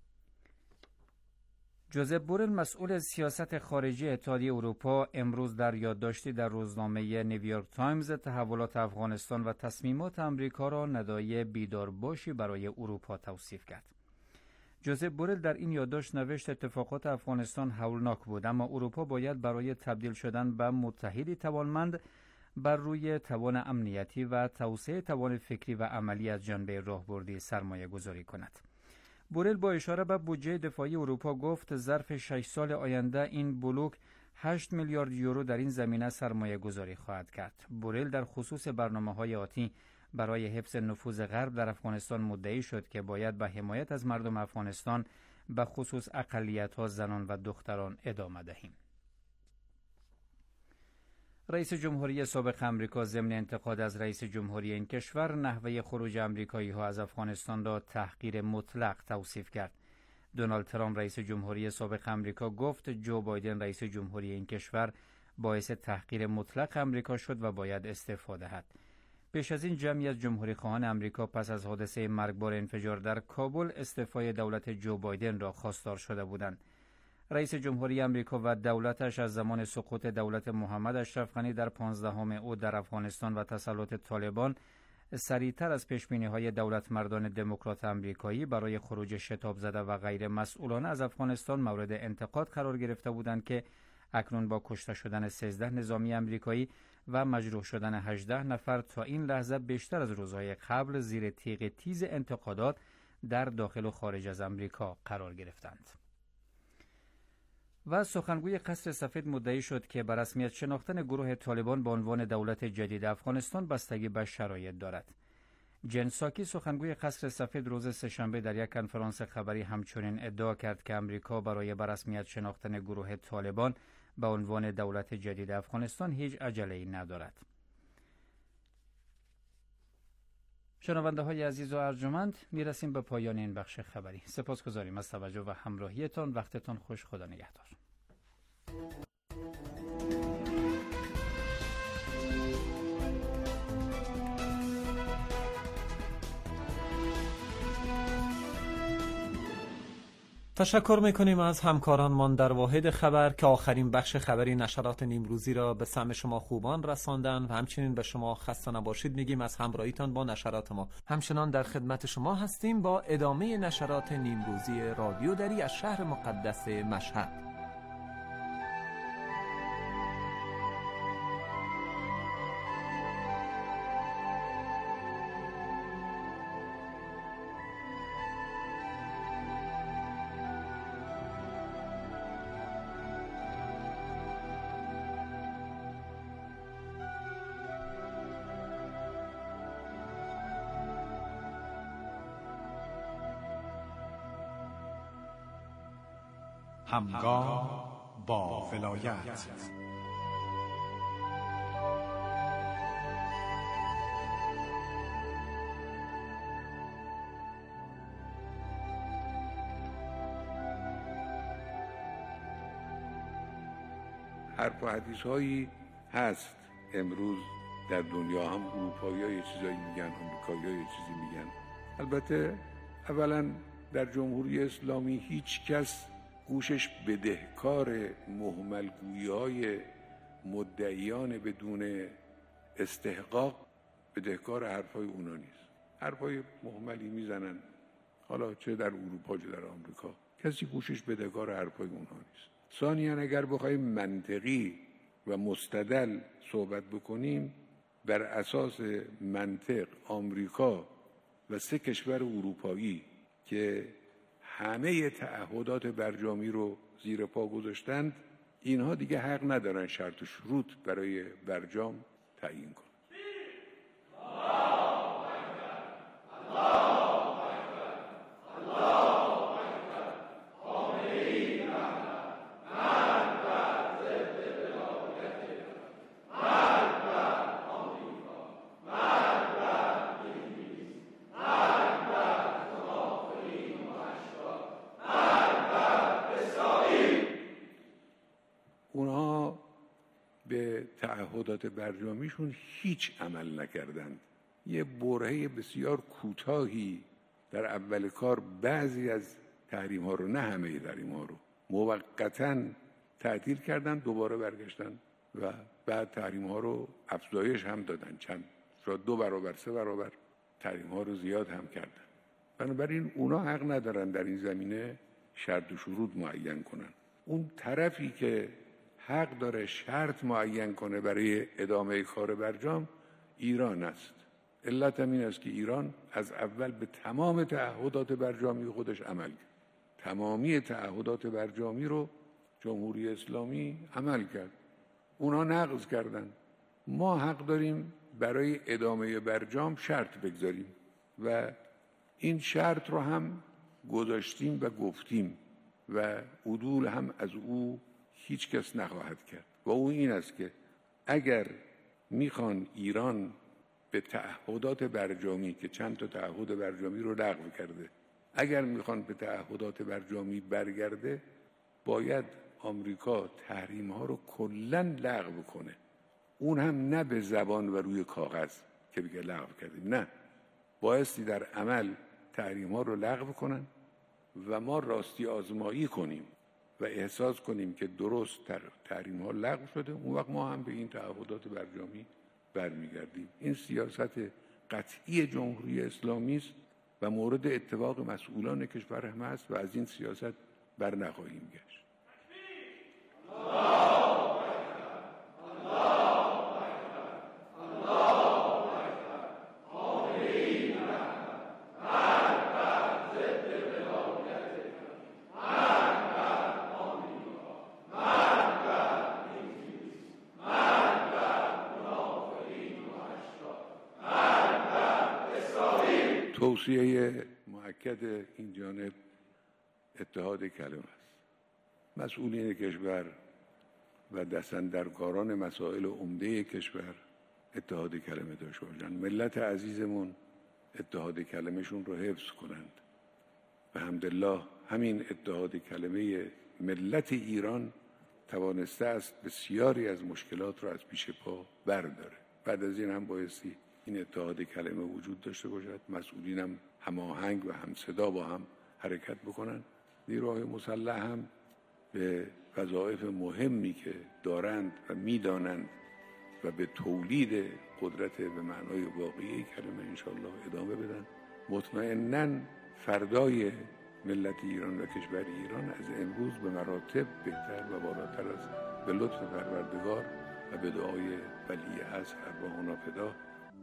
جوزپ بورل مسئول سیاست خارجی اتحادیه اروپا امروز در یادداشتی در روزنامه نیویورک تایمز تحولات افغانستان و تصمیمات امریکا را ندای بیدارباشی برای اروپا توصیف کرد. جوزف بورل در این یادداشت نوشت اتفاقات افغانستان هولناک بود، اما اروپا باید برای تبدیل شدن به متحدی توانمند بر روی توان امنیتی و توسعه توان فکری و عملی از جنبه راهبردی سرمایه گذاری کند. بورل با اشاره به بودجه دفاعی اروپا گفت ظرف شش سال آینده این بلوک هشت میلیارد یورو در این زمینه سرمایه گذاری خواهد کرد. بورل در خصوص برنامه‌های آتی برای حفظ نفوذ غرب در افغانستان مدعی شد که باید به حمایت از مردم افغانستان به خصوص اقلیت‌ها، زنان و دختران ادامه دهیم. رئیس جمهوری سابق آمریکا ضمن انتقاد از رئیس جمهوری این کشور نحوه خروج آمریکایی‌ها از افغانستان را تحقیر مطلق توصیف کرد. دونالد ترامپ رئیس جمهوری سابق آمریکا گفت جو بایدن رئیس جمهوری این کشور باعث تحقیر مطلق آمریکا شد و باید استعفا دهد. پیش از این جمعی از جمهوری خواهان آمریکا پس از حادثه مرگبار انفجار در کابل استعفای دولت جو بایدن را خواستار شده بودند. رئیس جمهوری آمریکا و دولتش از زمان سقوط دولت محمد اشرف غنی در پانزدهم او در افغانستان و تسلط طالبان سریعتر از پیشبینی‌های دولت مردان دموکرات آمریکایی برای خروج شتاب زده و غیر مسئولانه از افغانستان مورد انتقاد قرار گرفته بودند که اکنون با کشته شدن سیزده نظامی آمریکایی و مجروح شدن هجده نفر تا این لحظه بیشتر از روزهای قبل زیر تیغ تیز انتقادات در داخل و خارج از آمریکا قرار گرفتند. و سخنگوی قصر سفید مدعی شد که به رسمیت شناختن گروه طالبان به عنوان دولت جدید افغانستان بستگی به شرایط دارد. جن ساکی سخنگوی قصر سفید روز سه‌شنبه در یک کنفرانس خبری همچنین ادعا کرد که آمریکا برای به رسمیت شناختن گروه طالبان به عنوان دولت جدید افغانستان هیچ عجله‌ای ندارد. شنونده های عزیز و ارجمند، میرسیم به پایان این بخش خبری. سپاسگزاریم از توجه و همراهیتان. وقتتان خوش. خدا نگهدار. تشکر میکنیم از همکارانمان در واحد خبر که آخرین بخش خبری نشرات نیمروزی را به سمع شما خوبان رساندن و همچنین به شما خسته نباشید میگیم از همراهیتان با نشرات ما. همچنان در خدمت شما هستیم با ادامه نشرات نیمروزی رادیو دری از شهر مقدس مشهد. همگام با ولایت. حرف و حدیث هایی هست امروز در دنیا، هم اروپایی ها یه چیزایی میگن، امریکایی ها یه چیزی میگن. البته اولا در جمهوری اسلامی هیچ کس گوشش بدهکار مهملگویی های مدعیان بدون استحقاق بدهکار حرفای اونا نیست. حرفای مهملی میزنن، حالا چه در اروپا چه در آمریکا، کسی گوشش بدهکار حرفای اونها نیست. ثانیاً اگر بخوایم منطقی و مستدل صحبت بکنیم، بر اساس منطق آمریکا و سه کشور اروپایی که همه تعهدات برجامی رو زیر پا گذاشتند، اینها دیگه حق ندارن شرط و شروط برای برجام تعیین کنند. تعهدات برجامیشون هیچ عمل نکردند. یه برهه بسیار کوتاهی در اول کار بعضی از تحریم ها رو، نه همه تحریم ها رو، موقتاً تعطیل کردن، دوباره برگشتن و بعد تحریم ها رو افزایش هم دادن، چند شاید دو برابر سه برابر تحریم ها رو زیاد هم کردن. بنابراین اونا حق ندارن در این زمینه شرط و شروط معین کنن. اون طرفی که حق داره شرط معین کنه برای ادامه کار برجام ایران است. علت هم این است که ایران از اول به تمام تعهدات برجامی خودش عمل کرد. تمامی تعهدات برجامی رو جمهوری اسلامی عمل کرد. اونا نقض کردن. ما حق داریم برای ادامه برجام شرط بگذاریم و این شرط رو هم گذاشتیم و گفتیم و عدول هم از او هیچ کس نخواهد کرد و او این است که اگر میخوان ایران به تعهدات برجامی که چند تا تعهد برجامی رو لغو کرده، اگر میخوان به تعهدات برجامی برگرده، باید آمریکا تحریم ها رو کلاً لغو کنه. اون هم نه به زبان و روی کاغذ که بگه لغو کردیم، نه، بایستی در عمل تحریم ها رو لغو کنن و ما راستی آزمایی کنیم و احساس کنیم که درست تحریم ها لغو شده، اون وقت ما هم به این تعهدات برجامی برمیگردیم. این سیاست قطعی جمهوری اسلامی است و مورد اتفاق مسئولان کشور هم است و از این سیاست بر نخواهیم گشت. توصیه مؤکد این جانب اتحاد کلمه است. مسئولین کشور و دستاندرکاران مسائل عمده کشور اتحاد کلمه داشته باشند. ملت عزیزمون اتحاد کلمهشون رو حفظ کنند. و الحمدلله همین اتحاد کلمه ملت ایران توانسته است بسیاری از مشکلات رو از پیش پا برداره. بعد از این هم بایستی این اتحاد کلمه وجود داشته باشد، مسئولین هم هماهنگ و همصدا با هم حرکت بکنن. نیروهای مسلح هم به وظایف مهمی که دارند و میدانند و به تولید قدرت به معنای واقعی کلمه انشاءالله ادامه بدن. مطمئناً فردای ملت ایران و کشور ایران از امروز به مراتب بهتر و بالاتر از به لطف پروردگار و به دعای ولی عصر ارواحنا فدا.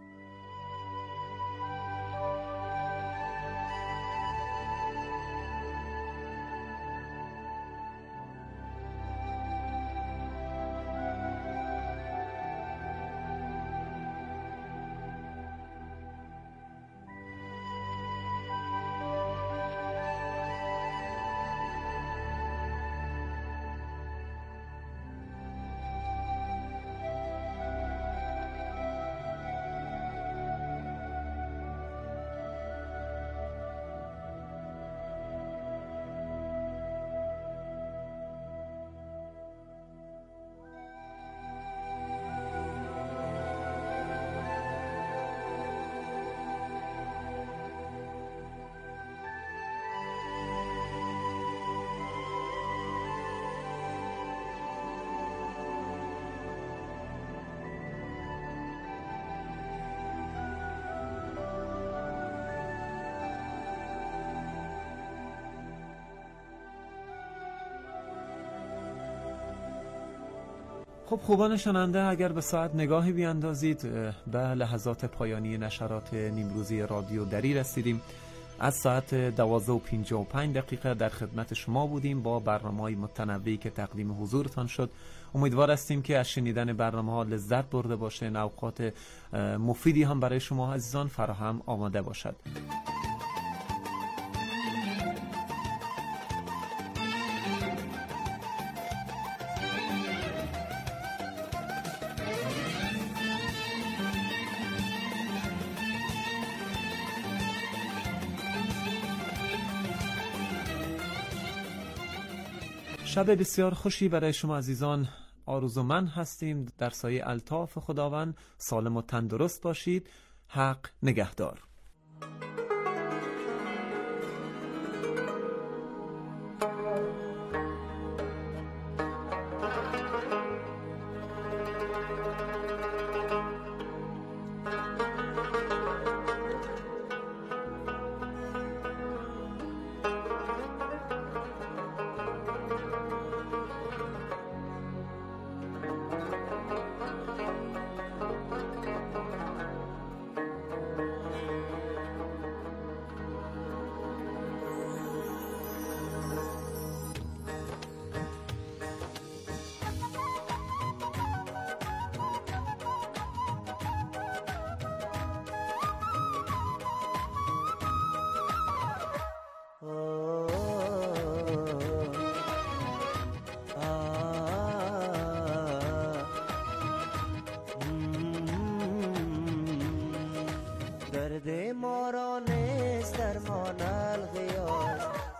خب خوبان شنونده، اگر به ساعت نگاهی بیاندازید به لحظات پایانی نشرات نیمروزی رادیو دری رسیدیم. از ساعت دوازده و پنجاه و پنج دقیقه در خدمت شما بودیم با برنامه‌های متنوعی که تقدیم حضورتان شد. امیدوار هستیم که از شنیدن برنامه‌ها لذت برده باشین، اوقات مفیدی هم برای شما عزیزان فراهم آماده باشد. شب بسیار خوشی برای شما عزیزان آرزومند هستیم. در سایه الطاف خداوند سالم و تندرست باشید. حق نگهدار.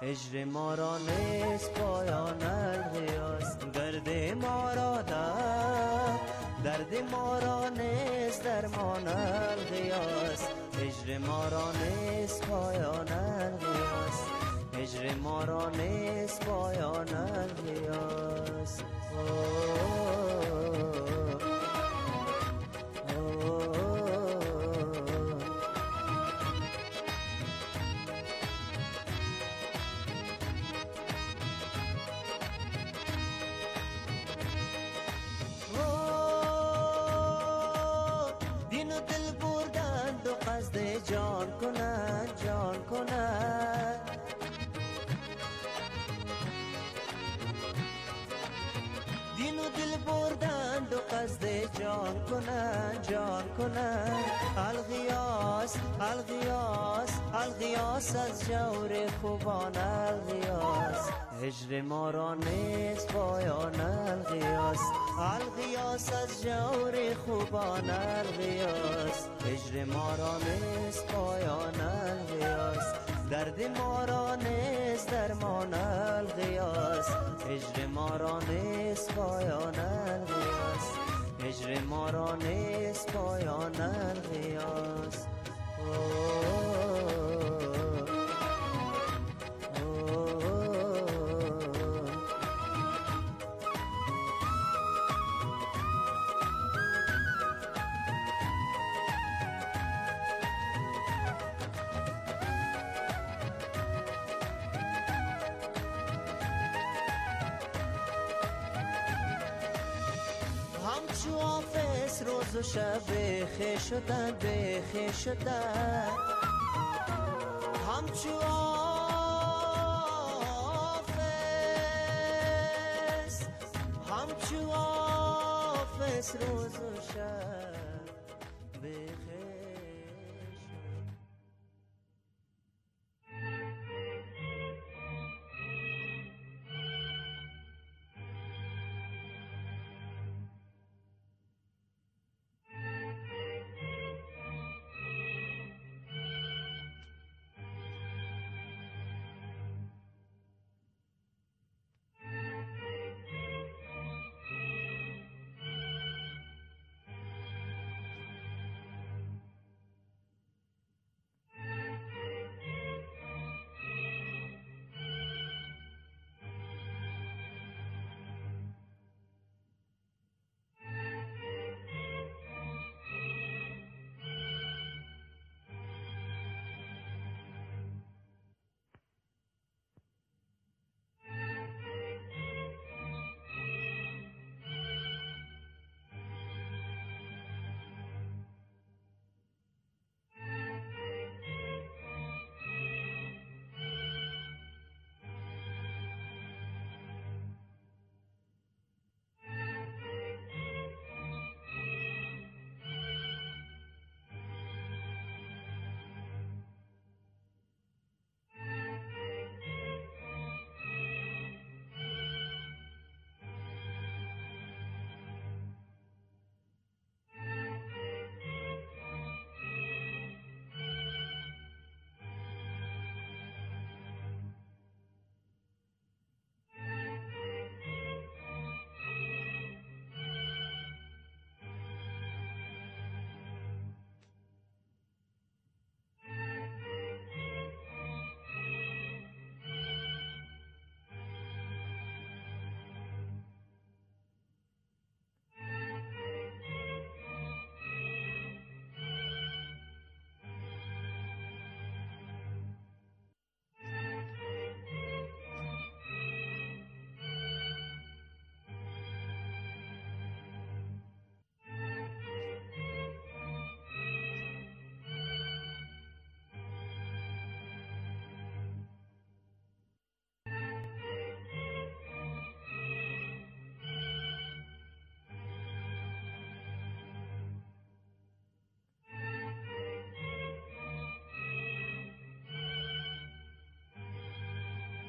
هجر ما را نیست پایان الغیاس، درد ما را در درد ما را نیست درمان الغیاس، هجر ما را نیست پایان الغیاس، هجر ما را نیست پایان الغیاس. دین و دل بردند و قصد جان کنند جان کنند، دین و دل بردند و قصد جان کنند جان کنند. الغیاس الغیاس الغیاس از جور خوبان الغیاس، هجر ما را نیست پایان الغیاس، الغیاس از جور خوبان الغیاس، هجر ما را نیست پایان الغیاس، درد ما را نیست درمان الغیاس، هجر ما را نیست پایان الغیاس، هجر ما را نیست پایان الغیاس. همچو حافظ روز و شب بخیر شدن بخیر شدن، همچو حافظ همچو حافظ روز و شب بخیر.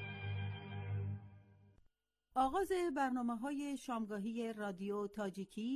آغاز برنامه‌های شامگاهی رادیو تاجیکی